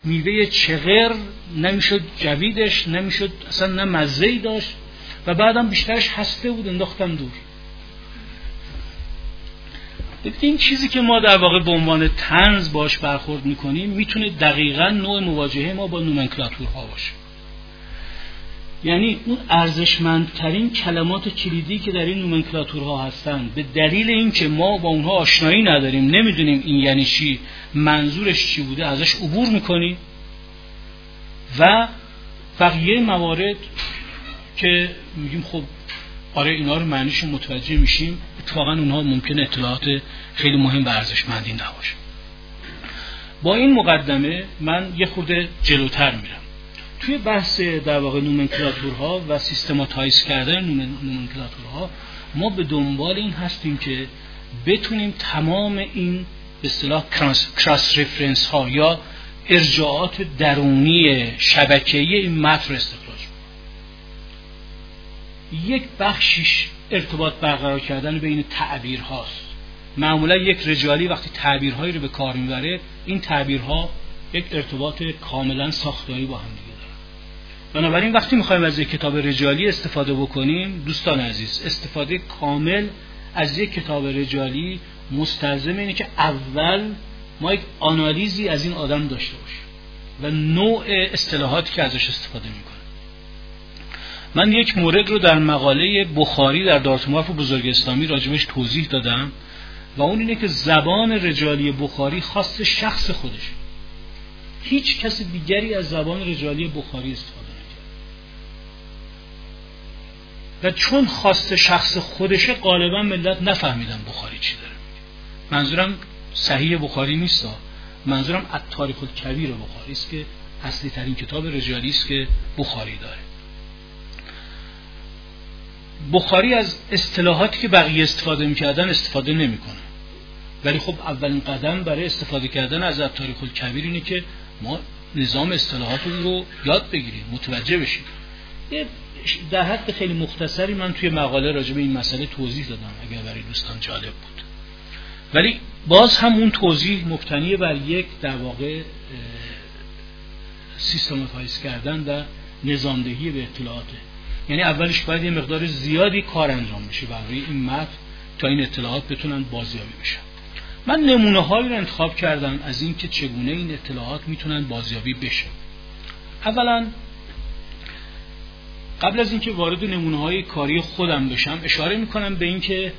میوه چغر نمیشد جویدش، نمیشد اصلا، نه مزه‌ای داشت و بعدم بیشترش هسته بود، انداختم دور. این چیزی که ما در واقع به عنوان طنز باش برخورد میکنیم میتونه دقیقاً نوع مواجهه ما با نومنکلاتورها باشه. یعنی اون ارزشمندترین کلمات کلیدی که در این نومنکلاتورها هستن، به دلیل اینکه ما با اونها آشنایی نداریم، نمیدونیم این یعنی چی، منظورش چی بوده، ازش عبور میکنیم و بقیه موارد که میگیم خب آره اینا رو معنیش متوجه میشیم، اتفاقا اونها ممکنه اطلاعات خیلی مهم و ارزشمندی نباشه. با این مقدمه من یه خورده جلوتر میرم. توی بحث در واقع نومنکلاتورها و سیستماتایز کردن نومنکلاتورها ما به دنبال این هستیم که بتونیم تمام این به اصطلاح کراس رفرنس ها یا ارجاعات درونی شبکه‌ای این متن استخراج کنیم. یک بخشش ارتباط برقرار کردن بین تعبیر هاست. معمولا یک رجالی وقتی تعبیرهایی رو به کار میبره، این تعبیرها یک ارتباط کاملا ساختاری با هم دیگه دارن. بنابراین وقتی میخوایم از یک کتاب رجالی استفاده بکنیم، دوستان عزیز، استفاده کامل از یک کتاب رجالی مستلزم اینه که اول ما یک آنالیزی از این آدم داشته باشیم و نوع اصطلاحاتی که ازش استفاده میکنه. من یک مورد رو در مقاله بخاری در دارتموف بزرگ اسلامی راجبش توضیح دادم و اون اینه که زبان رجالی بخاری خاص شخص خودشه. هیچ کس دیگری از زبان رجالی بخاری استفاده نکرد و چون خاص شخص خودشه غالبا ملت نفهمیدن بخاری چی داره میگه. منظورم صحیح بخاری نیست، منظورم التاریخ الکبیر بخاری است که اصلی ترین کتاب رجالی است که بخاری داره. بخاری از اصطلاحاتی که بقیه استفاده میکردن استفاده نمیکنه، ولی خب اولین قدم برای استفاده کردن از التاریخ الکبیر اینه که ما نظام اصطلاحات رو یاد بگیریم، متوجه بشیم. در حد خیلی مختصری من توی مقاله راجع به این مسئله توضیح دادم اگر برای دوستان جالب بود، ولی باز هم اون توضیح مبتنی بر یک در واقع سیستماتایز کردن و نظامدهی به اطلاعاته. یعنی اولش باید یه مقدار زیادی کار انجام بشه برای این متن تا این اطلاعات بتونن بازیابی بشن. من نمونه‌هایی رو انتخاب کردم از این که چگونه این اطلاعات میتونن بازیابی بشه. اولا قبل از اینکه وارد نمونه‌های کاری خودم بشم اشاره میکنم به این که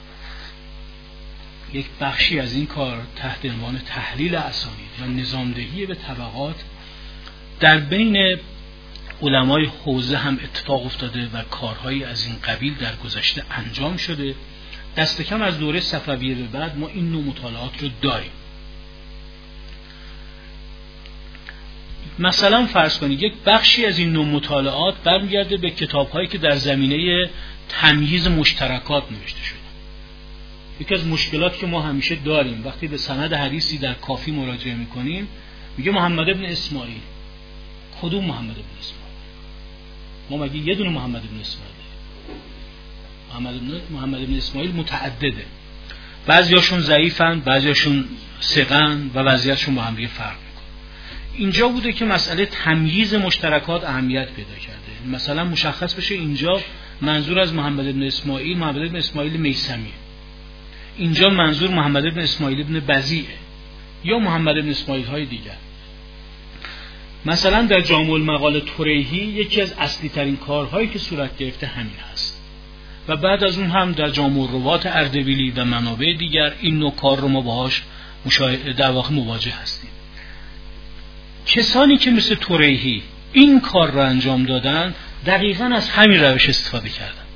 یک بخشی از این کار تحت عنوان تحلیل اسانید و نظامدهی به طبقات در بین علمای حوزه هم اتفاق افتاده و کارهایی از این قبیل در گذشته انجام شده. دست کم از دوره صفویه به بعد ما این نوع مطالعات رو داریم. مثلا فرض کنید یک بخشی از این نوع مطالعات برمیگرده به کتاب‌هایی که در زمینه تمییز مشترکات نوشته شده. یکی از مشکلاتی که ما همیشه داریم وقتی به سند حدیثی در کافی مراجعه می‌کنیم، میگه محمد ابن اسماعیل. کدوم محمد ابن اسماعیل؟ ما مگه یه دونه محمد ابن اسماعیل؟ محمد ابن اسماعیل متعدده. بعضیاشون ضعیفن، بعضیاشون ثقن و وضعیتشون با هم دیگه فرق میکنه. اینجا بوده که مسئله تمییز مشترکات اهمیت پیدا کرده. مثلا مشخص بشه اینجا منظور از محمد ابن اسماعیل میثمیه. اینجا منظور محمد ابن اسماعیل ابن بزیعه یا محمد ابن اسماعیل های دیگر. مثلا در جامع المقال طریحی یکی از اصلی ترین کارهایی که صورت گرفته همین هست و بعد از اون هم در جامع الروات اردبیلی و منابع دیگر این نوع کار رو ما باهاش در واقع مواجه هستیم. کسانی که مثل طریحی این کار رو انجام دادن دقیقاً از همین روش استفاده کردن.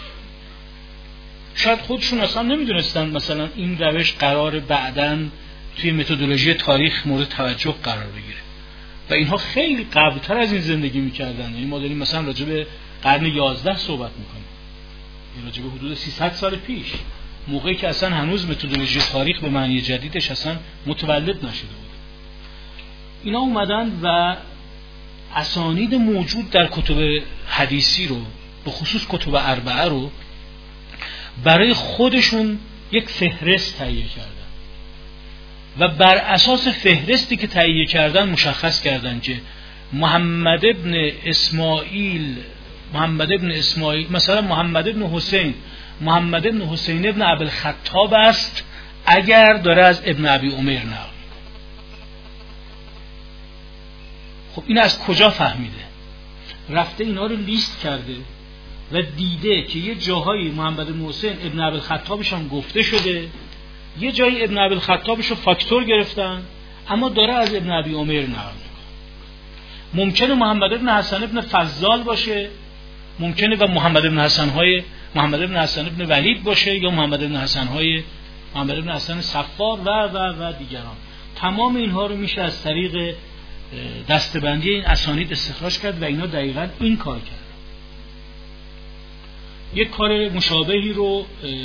شاید خودشون اصلا نمیدونستن مثلا این روش قرار بعداً توی متدولوژی تاریخ مورد توجه قرار بگیره و اینها خیلی قبلتر از این زندگی میکردن. یعنی ما داریم مثلا راجع به قرن 11 صحبت میکنیم، راجع به حدود 300 سال پیش، موقعی که اصلا هنوز متدولوژی تاریخ به معنی جدیدش اصلا متولد نشده بود. اینا اومدن و اسانید موجود در کتب حدیثی رو، به خصوص کتب اربعه رو، برای خودشون یک فهرست تهیه کردن و بر اساس فهرستی که تهیه کردن مشخص کردن که محمد ابن اسماعیل مثلا محمد ابن حسین ابن ابوالخطاب است اگر داره از ابن ابی عمر نقل. خب این از کجا فهمیده؟ رفته اینا رو لیست کرده و دیده که یه جاهایی محمد بن حسین ابن ابوالخطابش هم گفته شده، یه جایی ابن ابوالخطابش رو فاکتور گرفتن، اما داره از ابن ابی عمر نقل میکنه. ممکنه محمد بن حسن ابن فضال باشه، ممکنه و محمد بن حسن ابن ولید باشه، یا محمد بن حسن صفار و دیگران. تمام اینها رو میشه از طریق دسته‌بندی این اسانید استخراج کرد و اینا دقیقاً این کار کرد. یک کار مشابهی رو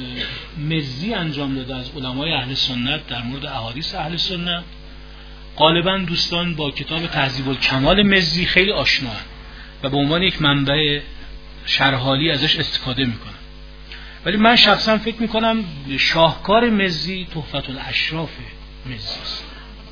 مزی انجام داده از علمای اهل سنت در مورد احادیث اهل سنت. غالباً دوستان با کتاب تهذیب الکمال مزی خیلی آشناند و به عنوان یک منبع شرحالی ازش استفاده میکنن، ولی من شخصا فکر میکنم شاهکار مزی تحفة الاشراف مزی است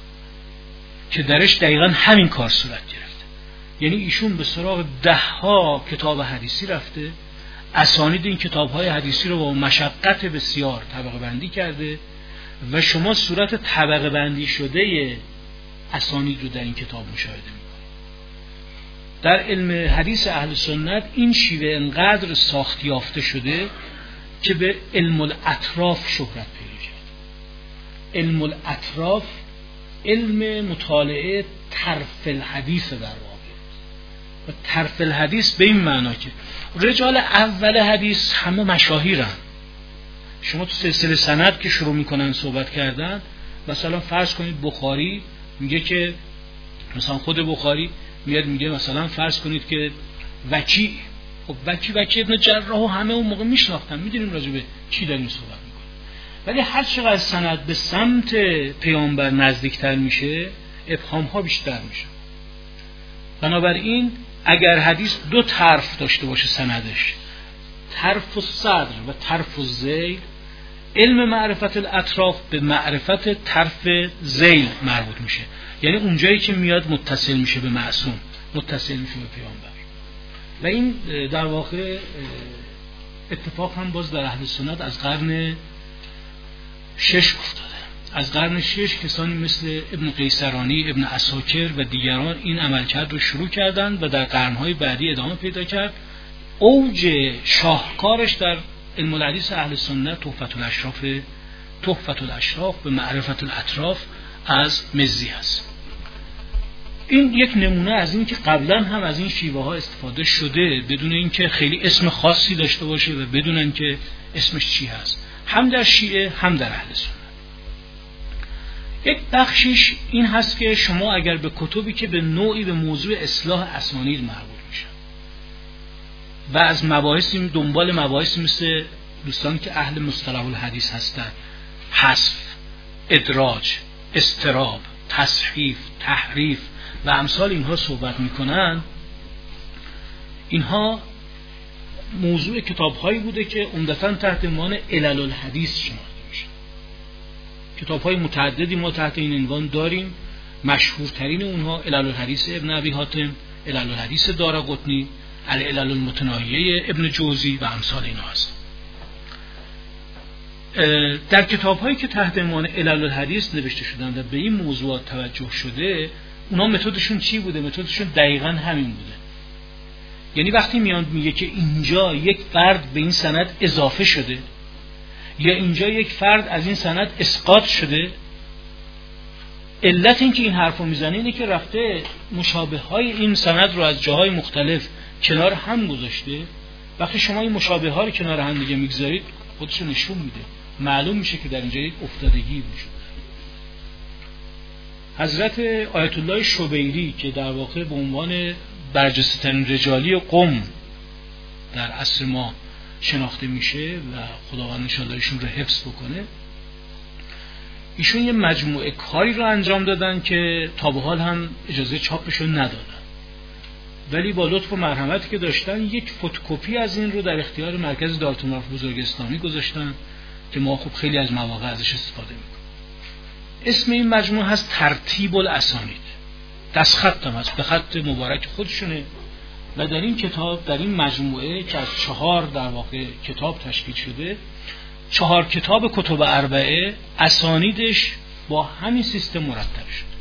که درش دقیقاً همین کار صورت گرفته. یعنی ایشون به سراغ 10 کتاب حدیثی رفته، اسانید این کتاب‌های حدیثی رو با مشقت بسیار طبقه بندی کرده و شما صورت طبقه بندی شده اسانید رو در این کتاب مشاهده می‌کنید. در علم حدیث اهل سنت این شیوه انقدر ساخت یافته شده که به علم الاطراف شهرت پیدا کرد. علم الاطراف علم مطالعه طرف الحدیث در واقع، و طرف الحدیث به این معنا که رجال اول حدیث همه مشاهیرن. شما تو سلسله سند که شروع میکنن صحبت کردن، مثلا فرض کنید بخاری میگه که مثلا خود بخاری میاد میگه مثلا فرض کنید که وکی، خب وکی ابن جراح همه اون موقع میشناختن، میدونیم راجع به چی داریم صحبت میکنیم. ولی هر چقدر سند به سمت پیامبر نزدیکتر میشه ابهام ها بیشتر میشه. بنابراین اگر حدیث 2 طرف داشته باشه سندش، طرف الصدر و طرف الذیل، علم معرفت الاطراف به معرفت طرف ذیل مربوط میشه. یعنی اونجایی که میاد متصل میشه به معصوم، متصل میشه به پیامبر. و این در واقع اتفاق هم باز در اهل سنت از قرن 6 افتاده. از قرن 6 کسانی مثل ابن قیسرانی، ابن عساکر و دیگران این عملکرد رو شروع کردند و در قرنهای بعدی ادامه پیدا کرد. اوج شاهکارش در علم الحدیث اهل سنت تحفة الاشراف به معرفت الاطراف از مزی هست. این یک نمونه از این که قبلا هم از این شیوه ها استفاده شده بدون اینکه خیلی اسم خاصی داشته باشه و بدون اینکه اسمش چی هست، هم در شیعه هم در اهل سنت. یک بخشیش این هست که شما اگر به کتبی که به نوعی به موضوع اصلاح اسانید مربوط میشن و از مباحثی دنبال مباحثی مثل دوستان که اهل مصطلح الحدیث هستند، حذف، ادراج، اضطراب، تصحیف، تحریف و امثال اینها صحبت میکنن، اینها موضوع کتاب‌هایی بوده که عمدتاً تحت عنوان علل الحدیث شناخته میشه. کتاب‌های متعددی ما تحت این عنوان داریم. مشهورترین اونها علل الحدیث ابن ابی حاتم، علل الحدیث دارقطنی، العلل المتناهیه ابن جوزی و امثال اینها هست. در کتاب‌هایی که تحت عنوان علل الحدیث نوشته شدند و به این موضوعات توجه شده، اونا متدشون چی بوده؟ متدشون دقیقاً همین بوده. یعنی وقتی میاد میگه که اینجا یک فرد به این سند اضافه شده یا اینجا یک فرد از این سند اسقاط شده، علت این که این حرفو میزنه اینه که رفته مشابه های این سند رو از جاهای مختلف کنار هم گذاشته. وقتی شما این مشابه ها رو کنار هم دیگه میگذارید خودشو نشون میده، معلوم میشه که در اینجا یک افتادگی وجود داره. حضرت آیت الله شبیری که در واقع به عنوان برجسته‌ترین رجالی قم در عصر ما شناخته میشه و خداوند انشاءالله ایشون رو حفظ بکنه، ایشون یه مجموعه کاری رو انجام دادن که تا به حال هم اجازه چاپشون ندادن، ولی با لطف و مرحمتی که داشتن یک فتوکپی از این رو در اختیار مرکز دارالمعارف بزرگ اسلامی گذاشتن که ما خب خیلی از مواقع ازش استفاده میکنیم. اسم این مجموعه هست ترتیب الاسانید، دستخط هم هست، به خط مبارک خودشونه. و در این کتاب، در این مجموعه که از 4 در واقع کتاب تشکیل شده، 4 کتاب کتب اربعه اسانیدش با همین سیستم مرتب شده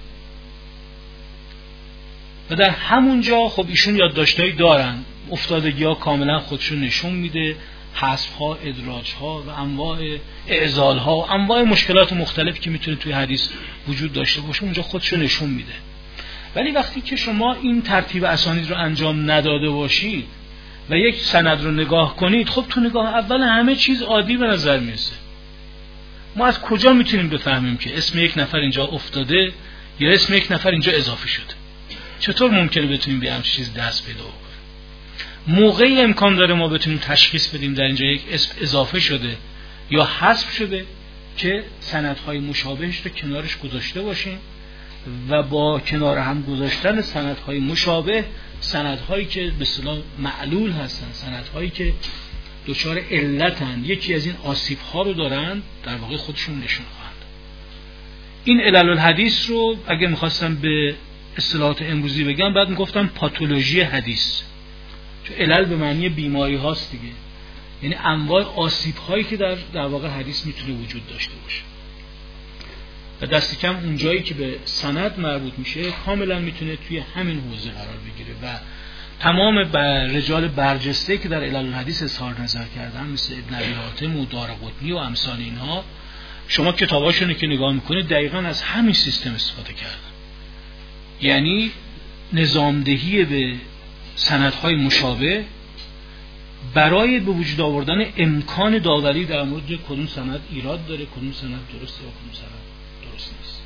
و در همونجا خب ایشون یادداشتایی دارن، افتادگی ها کاملا خودشون نشون میده، حذف ها، ادراج ها و انواع اعزال ها و انواع مشکلات مختلف که میتونه توی حدیث وجود داشته باشه اونجا خودشون نشون میده. ولی وقتی که شما این ترتیب اسانید رو انجام نداده باشید و یک سند رو نگاه کنید، خب تو نگاه اول همه چیز عادی به نظر میرسه. ما از کجا میتونیم بفهمیم که اسم یک نفر اینجا افتاده یا اسم یک نفر اینجا اضافه شده؟ چطور ممکنه بتونیم به همچین چیز دست پیدا کنیم؟ موقعی امکان داره ما بتونیم تشخیص بدیم در اینجا یک اسم اضافه شده یا حذف شده که سندهای مشابهش رو کنارش گذاشته باشیم و با کنار هم گذاشتن سندهای مشابه، سندهایی که به اصطلاح معلول هستن، سندهایی که دچار علتن، یکی از این آسیب‌ها رو دارن، در واقع خودشون نشون خواهند. این علل الحدیث رو اگه می‌خواستم به اصطلاحات امروزی بگم بعد میگفتم پاتولوژی حدیث، چون علل به معنی بیماری هاست دیگه، یعنی انواع آسیب هایی که در واقع حدیث میتونه وجود داشته باشه و دست کم اون جایی که به سند مربوط میشه کاملا میتونه توی همین حوزه قرار بگیره و تمام رجال برجسته که در علل الحدیث اظهار نظر کردن مثل ابن ابی حاتم و دارقطنی و امثال اینها، شما کتاباشون که نگاه میکنید دقیقاً از همین سیستم استفاده کردن، یعنی نظامدهی به سندهای مشابه برای به وجود آوردن امکان داوری در مورد کدوم سند ایراد داره، کدوم سند درسته و کدوم سند درست نیست.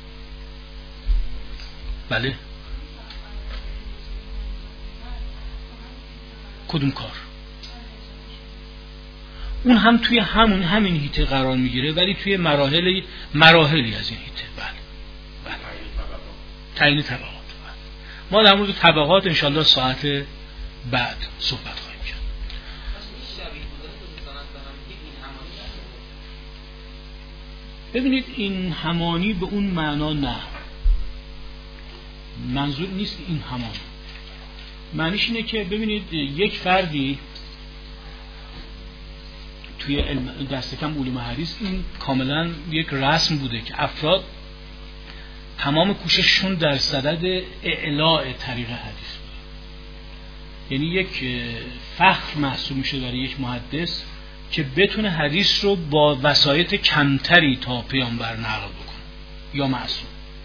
بله. کدوم کار؟ اون هم توی همین هیته قرار میگیره ولی توی مراحلی از این هیته. بله. تعیین طبقات. ما در مورد طبقات انشالله ساعت بعد صحبت خواهیم کرد. ببینید این همانی به اون معنا نه، منظور نیست این همانی، معنیش اینه که ببینید یک فردی توی دست کم علوم حدیث این کاملا یک رسم بوده که افراد تمام کوشششون در صدد اعلاء طریق حدیث بود. یعنی یک فخر محسوب میشه برای یک محدث که بتونه حدیث رو با وسایط کمتری تا پیامبر نقل بکنه یا معصوم.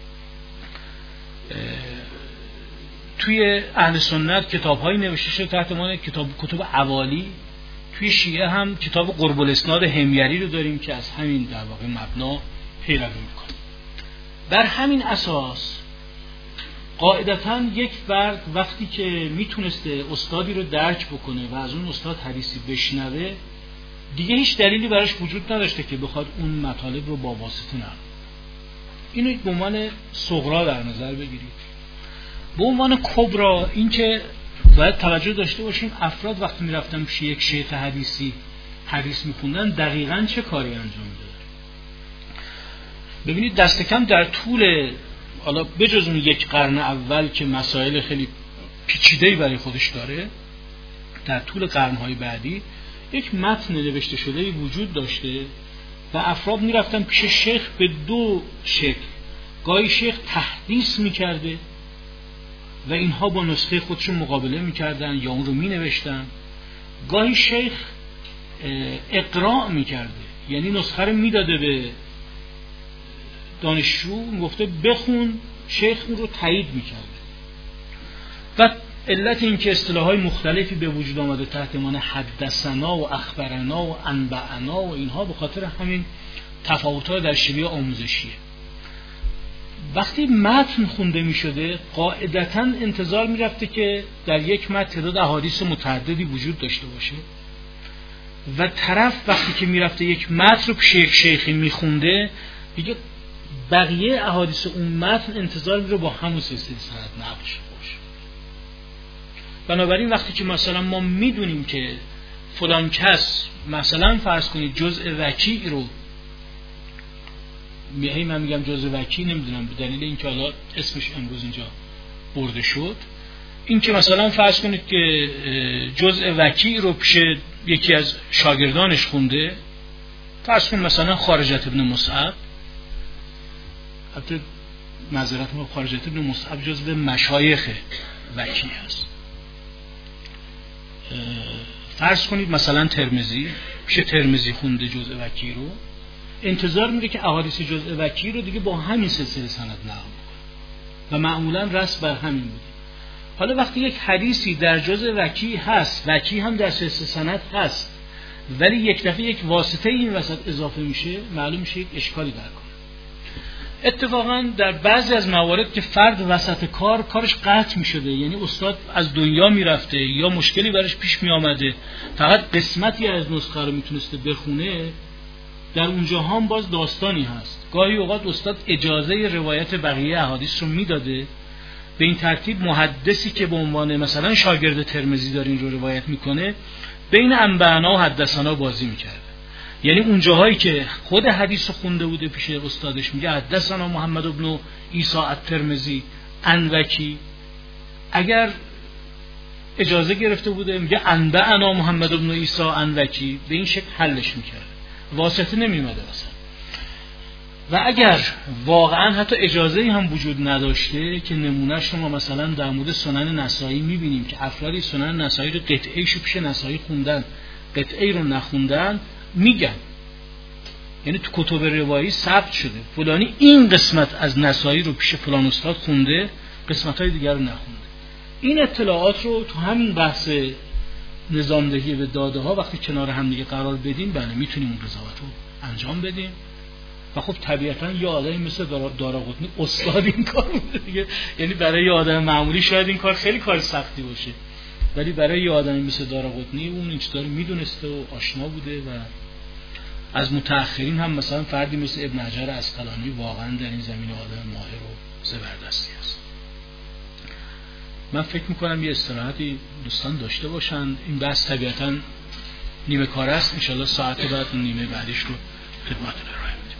توی اهل سنت کتاب‌هایی نوشته شده تحت عنوان کتب اوالی. توی شیعه هم کتاب قرب الاسناد حمیری رو داریم که از همین در واقع مبنا پیروی میکنه. بر همین اساس قاعدتاً یک فرد وقتی که میتونسته استادی رو درک بکنه و از اون استاد حدیثی بشنوه دیگه هیچ دلیلی براش وجود نداشته که بخواد اون مطالب رو با واسطه نقل. اینو به عنوان صغرا در نظر بگیرید. به عنوان کبرا این که باید توجه داشته باشیم افراد وقتی میرفتن پیش یک شیخ حدیثی حدیث میخوندن دقیقاً چه کاری انجام میدادن. ببینید دست کم در طول حالا بجز اون یک قرن اول که مسائل خیلی پیچیده‌ای برای خودش داره، در طول قرن‌های بعدی یک متن نوشته شده‌ای وجود داشته و افراد میرفتن پیش شیخ به دو شکل. گاهی شیخ تحدیث میکرده و اینها با نسخه خودشون مقابله میکردن یا اون رو مینوشتن. گاهی شیخ اقراء میکرده، یعنی نسخه رو میداده به دانشجو، میگفته بخون، شیخ اون رو تایید میکرده. و علت این که اصطلاحات مختلفی به وجود آمده تحت عنوان حدثنا و اخبرنا و انبأنا و اینها به خاطر همین تفاوت‌ها در شیوه آموزشیه. وقتی متن خونده می شده قاعدتاً انتظار می رفته که در یک متن تعداد احادیث متعددی وجود داشته باشه و طرف وقتی که می رفته یک متن رو پیش یک شیخی می خونده دیگه بقیه احادیث اون متن انتظار می رو با همون سلسله سند نقل شده باشه. بنابراین وقتی که مثلا ما می دونیم که فلان کس مثلا فرض کنید جزء وکیع رو من میگم جزء وکی، نمیدونم به دلیل اینکه حالا اسمش امروز اینجا برده شد، این که مثلا فرض کنید که جزء وکی رو پیش یکی از شاگردانش خونده، فرض کنید مثلا خارجة ابن مصعب، البته معذرت ما، خارجة ابن مصعب جزء مشایخ وکی هست. فرض کنید مثلا ترمذی پیش ترمذی خونده جزء وکی رو، انتظار میره که احادیث جزء وکی رو دیگه با همین سلسله سند نقل کنه و معمولا رسم بر همین بوده. حالا وقتی یک حدیثی در جزء وکی هست، وکی هم در سلسله سند هست، ولی یک دفعه یک واسطه این وسط اضافه میشه، معلوم میشه یک اشکالی در کنه. اتفاقا در بعضی از موارد که فرد وسط کارش قطع میشده، یعنی استاد از دنیا میرفته یا مشکلی برش پیش میامده، فقط قسمتی از نسخه رو میتونسته بخونه، در اونجا هم باز داستانی هست. گاهی اوقات استاد اجازه روایت بقیه احادیث رو میداده، به این ترتیب محدثی که به عنوان مثلا شاگرد ترمذی داره این رو روایت میکنه، بین انبانا و حدثنا بازی میکرده. یعنی اون جاهایی که خود حدیث خونده بوده پیش استادش میگه حدثنا محمد بن عیسی الترمذی عن وکی، اگر اجازه گرفته بوده میگه انبانا محمد بن عیسی عن وکی، به این شکل حلش میکرده، واسطه نمیومده مثلا. و اگر واقعا حتی اجازه‌ای هم وجود نداشته، که نمونهش شما مثلا در مورد سنن نسائی میبینیم که افرادی سنن نسائی رو قطعه‌ایشو پیش نسائی خوندن، قطعه‌ای رو نخوندن، میگن، یعنی تو کتب روایی ثبت شده فلانی این قسمت از نسائی رو پیش فلان استاد خونده، قسمت‌های دیگر رو نخونده. این اطلاعات رو تو همین بحث نظامدهی به داده ها وقتی کنار هم دیگه قرار بدیم، بله میتونیم اون قضاوت رو انجام بدیم. و خب طبیعتا یه آدمی مثل دارقطنی استاد این کار بوده دیگه، یعنی برای یه آدم معمولی شاید این کار خیلی کار سختی باشه، ولی برای یه آدمی مثل دارقطنی اون این چیزا رو میدونسته و آشنا بوده. و از متأخرین هم مثلا فردی مثل ابن حجر عسقلانی واقعا در این زمینه آدم ماهر و زبردستی است. من فکر میکنم یه استراحتی دوستان داشته باشن. این بحث طبیعتا نیمه کار است، انشالله ساعت بعد نیمه بعدیش رو خدمتتون ارائه میدیم.